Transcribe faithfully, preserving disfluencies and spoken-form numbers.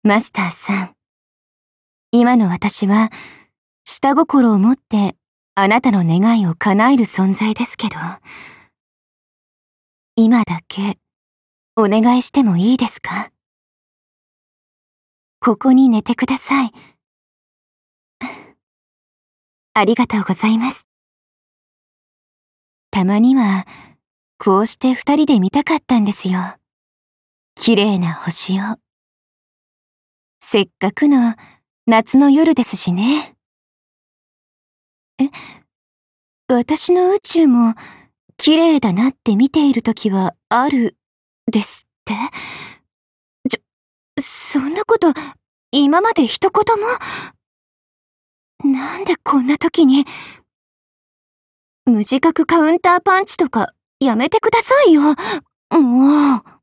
マスターさん、今の私は、下心を持ってあなたの願いを叶える存在ですけど、今だけお願いしてもいいですか？ここに寝てください。ありがとうございます。たまには、こうして二人で見たかったんですよ。綺麗な星を。せっかくの夏の夜ですしね。え、私の宇宙も綺麗だなって見ているときはある、ですって？ちょ、そんなこと、今まで一言も。なんでこんな時に。無自覚カウンターパンチとかやめてくださいよ。もう。